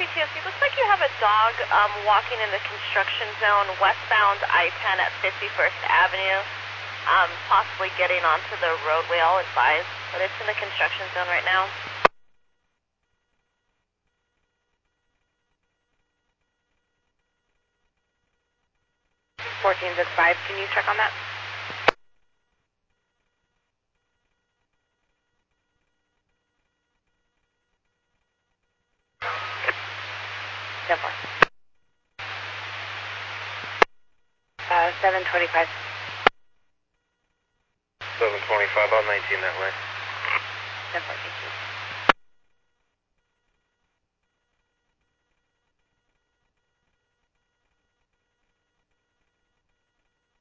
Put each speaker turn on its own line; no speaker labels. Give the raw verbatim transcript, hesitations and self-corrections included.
T S C, looks like you have a dog um, walking in the construction zone westbound I ten at fifty-first Avenue, um, possibly getting onto the roadway, I'll advise, but it's in the construction zone right now. fourteen six five, can you check on that? ten four. Uh, seven twenty-five.
seven twenty-five, about nineteen that way.
ten four, thank you.